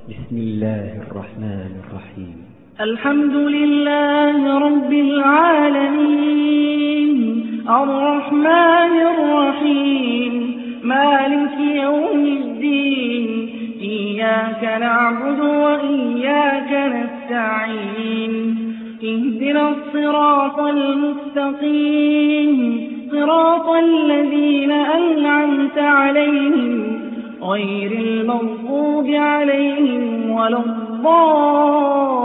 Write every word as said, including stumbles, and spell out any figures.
بسم الله الرحمن الرحيم. الحمد لله رب العالمين الرحمن الرحيم مالك يوم الدين إياك نعبد وإياك نستعين اهدنا الصراط المستقيم صراط الذين أنعمت عليهم غير المغضوب عليهم ولا الضالين.